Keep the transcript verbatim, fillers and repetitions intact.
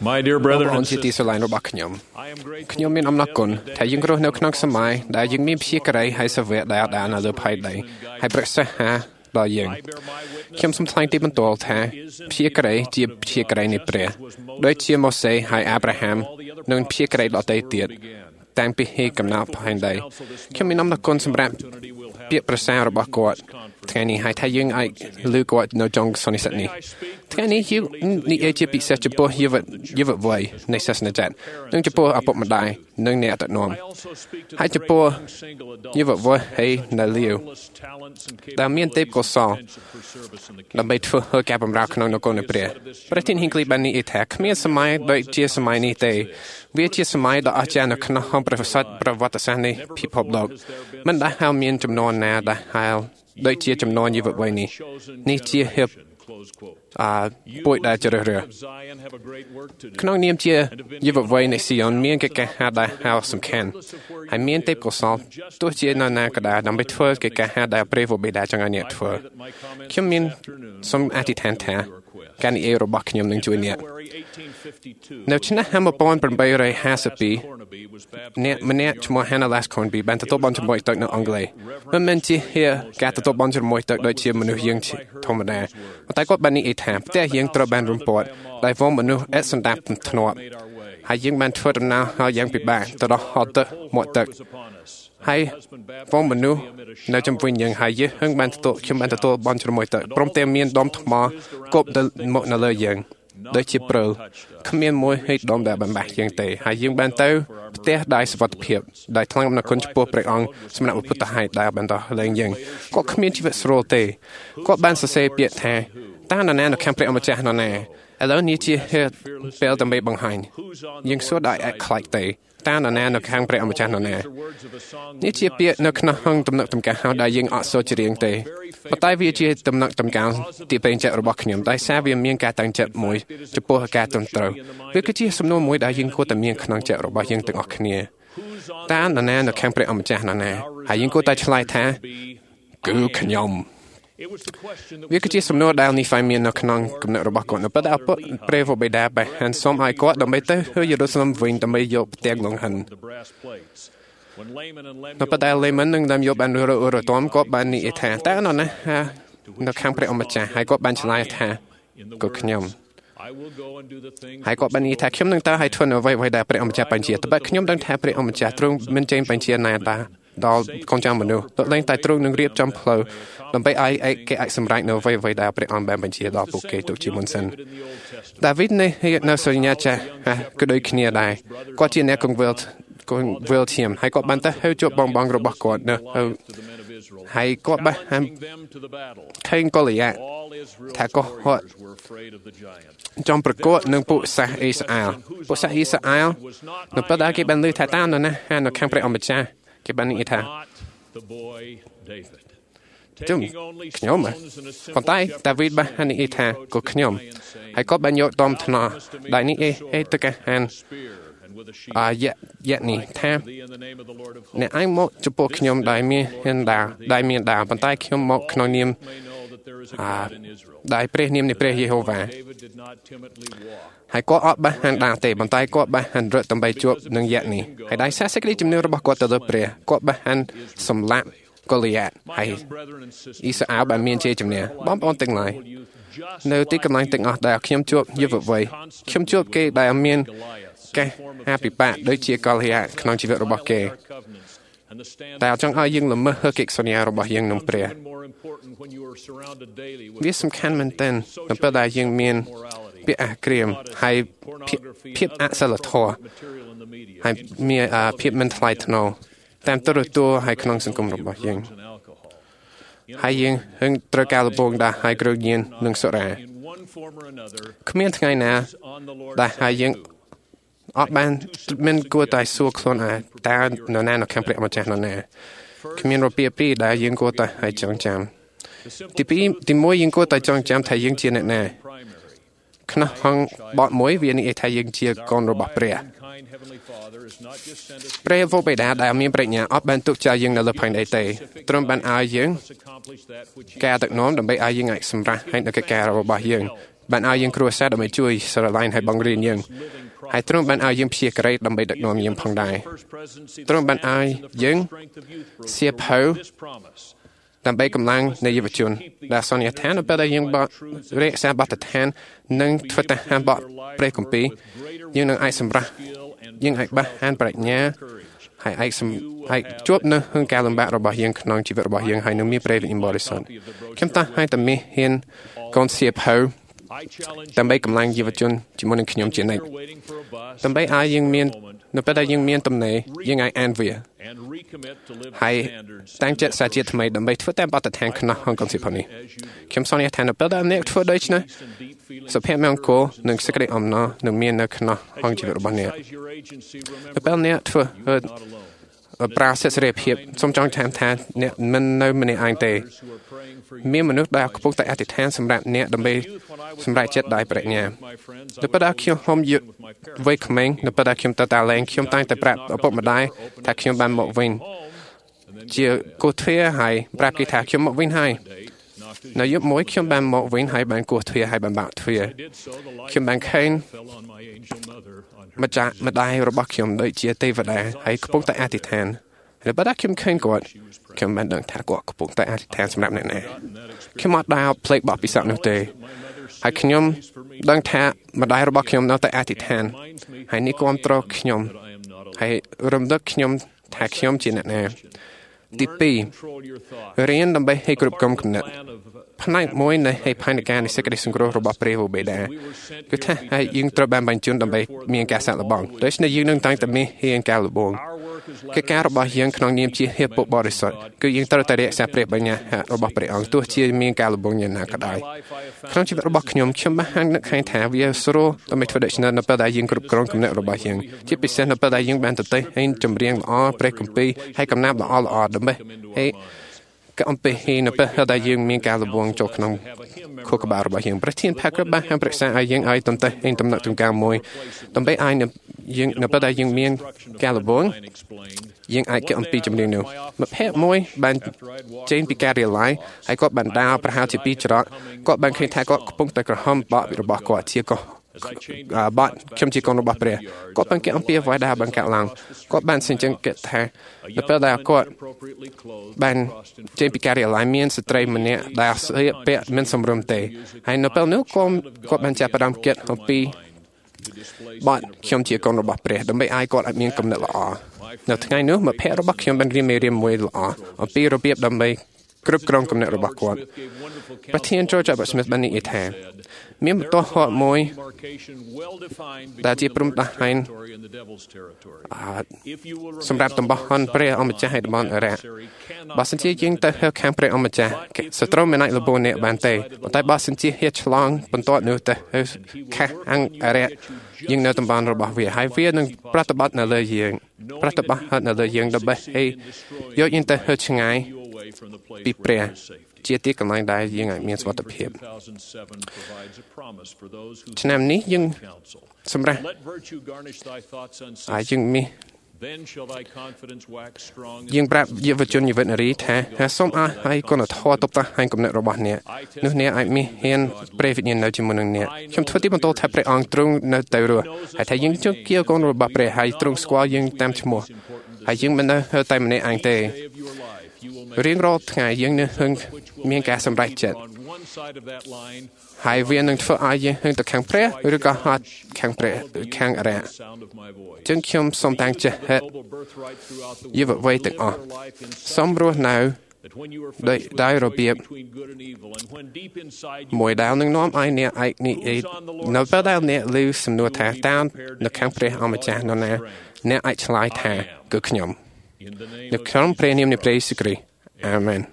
My dear brethren បង and ជាទីស្រ sisters, ឡាញ់របស់ខ្ញុំ I am grateful ខ្ញុំមានអំណរគុណថាយើងរស់នៅក្នុងសម័យដែលយើងមានព្យាក្រៃហើយសវៈដែលដែលនៅលើផែនដីហើយប្រសិទ្ធហាដល់យើង I bear my witness ខ្ញុំសំថ្លែងទីបន្ទាល់ថាព្យាក្រៃជាព្យាក្រៃនៃព្រះដូចជាម៉ូសេហើយអាប់រ៉ាហាំនិងព្យាក្រៃដទៃទៀតតាំងពីហេកំណើតផែនដីខ្ញុំមានអំណរគុណសម្រាប់ពាក្យប្រសារបស់គាត់ថ្ងៃនេះហើយថាយើងអាចលើគាត់នៅចុងសន្និសីទនេះថ្ងៃនេះយើងនិយាយជាពិសេសចំពោះយុវយុវវ័យនៃសាសនាចាត់និងចំពោះឪពុកម្ដាយនិងអ្នកដឹកនាំហើយចំពោះយុវវ័យហើយនៅលាវដែលមានទេពកោសល្យដើម្បីធ្វើឲ្យការបម្រើក្នុងនគរនៃព្រះប្រធានហ៊ីងគ្លីបាននិយាយថាគ្មានសម័យដូចជាសម័យនេះទេវាជាសម័យដ៏អស្ចារ្យនៅក្នុងប្រវត្តិសាស្ត្រប្រវត្តិសាស្ត្រនៃពិភពលោកមិនដែលហើយមានចំនួនណាដែលហើយដូចជាចំនួនយុវវ័យនេះនេះជាហេតុអឺពួយដែលជ្រើសរើសក្នុងនាមជាយុវវ័យនៃស៊ីយ៉ុនមានកិច្ចការដែលហើយសំខាន់ហើយមានទេពកោសល្យទោះជានៅណាក៏ដោយដើម្បីធ្វើកិច្ចការដែលព្រះវរបិតាចង់ឲ្យអ្នកធ្វើខ្ញុំមានសូមអធិដ្ឋានថាការនិយាយរបស់ខ្ញុំនឹងជួយអ្នកនៅឆ្នាំmột nghìn tám trăm hai mươi haiអ្នកម្នាក់ឈ្មោះ Hannah Lascornby បានទទួលបានជំនួយទឹកនៅអង់គ្លេសមិនមែនជាការទទួលបានជំនួយទឹកដូចជាមនុស្សយើងធម្មតាតែគាត់បាននិយាយថាផ្ទះយើងត្រូវបានរំពាត់ដោយវងមនុស្សឥតសណ្ដាប់ធ្នាប់ហើយយើងបានធ្វើដំណើរហើយយ៉ាងពិបាកទៅដល់ហត់ទឹកមាត់ទឹកហើយវងមនុស្សនៅចំវិញយើងហើយយើងបានទទួលខ្ញុំបានទទួលបានជំនួយទឹកព្រមទាំងមានដុំថ្មគប់ទៅមកនៅលើយើងដូចជាព្រើលគ្មានមួយហេតុដុំដែលបំបាក់យើងទេហើយយើងបានទៅផ្ទះដោយសុវត្ថិភាពដោយថ្លែងអំណរគុណចំពោះព្រះអង្គសម្រាប់ពុទ្ធហេតុដែលបានដោះលែងយើងគាត់គ្មានជីវិតស្រួលទេគាត់បានសរសេរពាក្យថាតើនរណានៅខាងព្រះម្ចាស់នរណាឥឡូវនេះជាពេលដើម្បីបង្ហាញយើងសួរដោយអាចខ្លាចទេតើនរណានៅខាងព្រះម្ចាស់នរណានេះជាពាក្យនៅក្នុងទំនុកតម្កាហៅដែលយើងអត់សូវច្រៀងទេប៉ុន្តែវាជាទំនុកតម្កាទីពេញចិត្តរបស់ខ្ញុំដោយសារវាមានការតាំងចិត្តមួយចំពោះការត្រឹមត្រូវវាគឺជាសំណួរមួយដែលយើងគួរតែមានក្នុងចិត្តរបស់យើងទាំងអស់គ្នាតើនរណានៅខាងព្រះម្ចាស់នរណាហើយយើងគួរតែឆ្លើយថាគឺខ្ញុំវាគឺជាសំណួរដែលនីហ្វៃមាននៅក្នុងគំនិតរបស់គាត់នៅពេលដែលព្រះវរបិតាបានសូមឲ្យគាត់ដើម្បីទៅយេរូសាឡិមវិញដើម្បីយកផ្ទាំងលង្ហិននៅពេលដែលលេមិននឹងតាមយកបានរឺរទាំគាត់បាននិយាយថាតើនរណានៅខាងព្រះម្ចាស់ហើយគាត់បានឆ្លើយថាក៏ខ្ញុំហើយគាត់បាននិយាយថាខ្ញុំនឹងទៅឲ្យធ្វើអ្វីៗដែលព្រះម្ចាស់បញ្ជាតែខ្ញុំដឹងថាព្រះម្ចាស់ទ្រង់មិនចេញបញ្ជាណាតាដល់កូនចៅមនុស្សដល់លែងតែទ្រង់នឹងរៀបចំផ្លូវដើម្បីឲ្យគេអាចសម្រេចនៅអ្វីៗដែលព្រះអង្គបានបញ្ជាដល់ពួកគេទុកជាមុនសិនដាវីតនៅនៅសញ្ញាចាស់ក៏ដូចគ្នាដែរគាត់ជាអ្នកកងវិលកងវិលឈាមហើយគាត់បានទៅហៅជួបបងបងរបស់គាត់នៅហើយគាត់បានខេងកូលីយ៉ាថាគាត់ចំប្រកួតនឹងពួកសាសអេសាអែលពួកសាសអេសាអែលនៅពេលដែលគេបានលើថាតាមនៅណានៅខាងព្រះអង្គម្ចាស់គេបាននិយាយថាជុំខ្ញុំប៉ុន្តែដាវីតបាននិយាយថាក៏ខ្ញុំហើយគាត់បានយកដុំថ្នល់ដែលនេះអេទៅកាហានអាយយ៉ានេះថាអ្នកឯងមកចំពោះខ្ញុំដែលមានហ៊ានដាដែលមានដាប៉ុន្តែខ្ញុំមកក្នុងនាមអាដែលព្រះនាមនៃព្រះយេហូវ៉ាហើយគាត់អត់បានដាទេប៉ុន្តែគាត់បានរត់ដើម្បីជួបនឹងយ៉ានេះហើយដោយសារសេចក្តីជំនឿរបស់គាត់ទៅលើព្រះគាត់បានសម្លាប់កូលីយ៉ាហើយអ៊ីសាអែលបានមានជ័យជំនះបងប្អូនទាំងឡាយនៅទីកន្លែងទាំងអស់ដែលខ្ញុំជួបយុវវ័យខ្ញុំជួបគេដែលមានការហាពិបាកដូចជាកូលីយ៉ាក្នុងជីវិតរបស់គេតែចង់ឲ្យយើងល្មើសកិច្ចសន្យារបស់យើងនឹងព្រះវាសំខាន់មែនទែននៅពេលដែលយើងមានពាក្យអាក្រាមហើយភាពអសិលធម៌ហើយមានភាពមិនថ្លៃថ្នូរតាមទូរទស្សន៍ហើយក្នុងសង្គមរបស់យើងហើយយើងហឹងត្រូវការលបងដែរហើយគ្រឿងញៀននិងសុរាគ្មានថ្ងៃណាដែលហើយយើងអត់បានមិនគួរតែសួរខ្លួនឯងតើនរណានៅខាងព្រះម្ចាស់នរណាគ្មានរបៀបពីរដែលយើងគួរតែឲ្យចងចាំទីពីរទីមួយយើងគួរតែចងចាំថាយើងជាអ្នកណាក្នុងហងបទមួយវានិយាយថាយើងជាកូនរបស់ព្រះព្រះវរបិតាដែលមានប្រាជ្ញាអត់បានទុកចោលយើងនៅលើផែនដីទេទ្រង់បានឲ្យយើងការដឹកនាំដើម្បីឲ្យយើងអាចសម្រេចហើយនៅកិច្ចការរបស់យើងបានឲ្យយើងគ្រួសារដើម្បីជួយស្រឡាញ់ឲ្យបង្រៀនយើងហើយទ្រង់បានឲ្យយើងព្យាក្រៃដើម្បីដឹកនាំយើងផងដែរទ្រង់បានឲ្យយើងសៀវភៅដើម្បីកម្លាំងនៃយុវជនដែលសន្និដ្ឋាននៅពេលដែលយើងបរិយាបទដ្ឋាននិងធ្វើតាហានបកព្រះគម្ពីរយើងនឹងអាចសម្រេចយើងអាចបះអានប្រាជ្ញាហើយអាចអាចជួបនៅក្នុងការលំបាករបស់យើងក្នុងជីវិតរបស់យើងហើយនឹងមានព្រះវិញ្ញាណបរិសុទ្ធខ្ញុំតោះឲ្យតែមានហ៊ានកូនសៀវភៅដើម្បីកម្លាំងយុវជនជាមួយនឹងខ្ញុំជានិច្ចដើម្បីឲ្យយើងមាននៅពេលដែលយើងមានទំនេរយើងអាចអានវាហើយតាំងចិត្តសាជាថ្មីដើម្បីធ្វើតាមបទដ្ឋានក្នុងក្នុងកុំសៀវភៅនេះខ្ញុំសន្និដ្ឋាននៅពេលដែលអ្នកធ្វើដូច្នេះសុភមង្គលនិងសេចក្តីអំណរនឹងមាននៅក្នុងក្នុងជីវិតរបស់អ្នកនៅពេលអ្នកធ្វើប្រើសិទ្ធិសេរីភាពសូមចង់ថែមថាអ្នកមិននៅម្នាក់ឯងទេមានមនុស្សដែលកំពុងតែអធិដ្ឋានសម្រាប់អ្នកដើម្បីសម្រេចចិត្តដោយប្រាជ្ញានៅពេលដែលខ្ញុំហុំវ័យក្មេងនៅពេលដែលខ្ញុំទៅតាលែងខ្ញុំតែងតែប្រាប់ឪពុកម្ដាយថាខ្ញុំបានមកវិញជាគោះទ្វារហើយប្រាប់គេថាខ្ញុំមកវិញហើយនៅយប់មួយខ្ញុំបានមកវិញហើយបានគោះទ្វារហើយបានបាក់ទ្វារខ្ញុំបានឃើញម្ចាស់ម្ដាយរបស់ខ្ញុំដូចជាទេវតាហើយកំពុងតែអធិដ្ឋានហើយបើខ្ញុំឃើញគាត់ខ្ញុំបានដឹងថាគាត់កំពុងតែអធិដ្ឋានសម្រាប់អ្នកណាខ្ញុំអត់ដែលភ្លេចបទពិសោធន៍នោះទេហើយខ្ញុំដឹងថាម្ដាយរបស់ខ្ញុំនៅតែអធិដ្ឋានហើយនេះគាំទ្រខ្ញុំហើយរំលឹកខ្ញុំថាខ្ញុំជាអ្នកណាទីពីររៀនដើម្បីឲ្យគ្រប់គ្រងគំនិតផ្នែកមួយនៃហេតុផែនការនៃសេចក្តីសង្គ្រោះរបស់ព្រះវរបេតាគឺថាហើយយើងត្រូវបានបញ្ជូនដើម្បីមានការសាកល្បងដូច្នេះយើងនឹងតែងតែមានហេតុការលបងកិច្ចការរបស់យើងក្នុងនាមជាហេតុពុបរិសុទ្ធគឺយើងត្រូវតែរក្សាព្រះបញ្ញត្តិរបស់ព្រះអង្គទោះជាមានការលបងយ៉ាងណាក៏ដោយក្នុងជីវិតរបស់ខ្ញុំខ្ញុំបាននឹកឃើញថាវាស្រួលដើម្បីធ្វើដូច្នេះនៅពេលដែលយើងគ្រប់គ្រងគំនិតរបស់យើងជាពិសេសនៅពេលដែលយើងបានទៅហើយចម្រៀងល្អព្រះគម្ពីរហើយកំណាព្យល្អល្អដើម្បីហើយក៏អំពីនៅពេលដែលយើងមានការលបងចូលក្នុងខួរក្បាលរបស់យើងប្រធានផាក្របានប្រឹក្សាឲ្យយើងឲ្យតន្តែឯងតំណែងទំការមួយដើម្បីឲ្យយើងនៅពេលដែលយើងមានការលបងយើងអាចគេអំពីចម្រៀងនោះមិត្តភក្តិមួយបានចេញពីការរៀនឡាយហើយគាត់បានដើរប្រហែលជាពីរច្រកគាត់បានឃើញថាគាត់កំពុងតែក្រហមបករបស់គាត់ជាកោះបាត់ខ្ញុំជាកូនរបស់ព្រះគាត់បានគេអំពីអ្វីដែលបានកាត់ឡើងគាត់បានសេចក្ដីគិតថានៅពេលដែលគាត់បានចេញពីការរៀនឡាយមានស្ត្រីម្នាក់ដែលស្លៀកពាក់មិនសមរម្យទេហើយនៅពេលនោះគាត់គាត់បានចាប់ផ្ដើមគិតអំពីបាត់ខ្ញុំជាកូនរបស់ព្រះដើម្បីឲ្យគាត់អាចមានគំនិតល្អនៅថ្ងៃនោះមិត្តភក្តិរបស់ខ្ញុំបានរៀនមេរៀនមួយល្អអំពីរបៀបដើម្បីគ្រប់គ្រងគំនិតរបស់គាត់ប្រធាន George Herbert Smith បាននិយាយថាមានបន្ទាត់ហត់មួយដែលជាព្រំដែនសម្រាប់តំបន់ព្រះអម្ចាស់ហើយតំបន់អរៈបើសិនជាយើងទៅហៅខាងព្រះអម្ចាស់សត្រូវមិនអាចលបោអ្នកបានទេប៉ុន្តែបើសិនជាហៀឆ្លងបន្ទាត់នោះទៅខាងអរៈយើងនៅតំបន់របស់វាហើយវានឹងប្រតិបត្តិនៅលើយើងប្រតិបត្តិនៅលើយើងដើម្បីឲ្យយកយើងទៅឆ្ងាយពីព្រះជាទីកន្លែងដែលយើងអាចមានសុវត្ថិភាពឆ្នាំនេះយើងសម្រាប់ហើយយើងមានយើងប្រាប់យុវជនយុវនារីថាសូមអរហើយគុណធម៌ទប់ទល់ហើយគំនិតរបស់អ្នកនោះអ្នកអាចមានហ៊ានព្រះវិញ្ញាណនៅជាមួយនឹងអ្នកខ្ញុំធ្វើទីបន្ទោថាព្រះអង្គទ្រង់នៅតែរស់ហើយថាយើងជឿគៀកូនរបស់ព្រះហើយទ្រង់ស្គាល់យើងតាមឈ្មោះហើយយើងមិននៅតែម្នាក់ឯងទេរៀងរាល់ថ្ងៃយើងនឹងមានការសម្រេចចិត្តហើយវានឹងធ្វើឲ្យយើងទៅខាងព្រះឬក៏ហត់ខាងព្រះខាងអរិយចឹងខ្ញុំសូមតាំងចិត្តយុវវ័យទាំងអស់សូមរស់នៅដោយដោយរបៀបមួយដែលនឹងនាំឲ្យអ្នកឯកនេះនៅពេលដែលអ្នកឮសំណួរថាតើនៅខាងព្រះអម្ចាស់នរណាអ្នកអាចឆ្លើយថាគឺខ្ញុំនៅក្នុងព្រះនាមនៃព្រះយេស៊ូវគ្រីស្ទអាមែន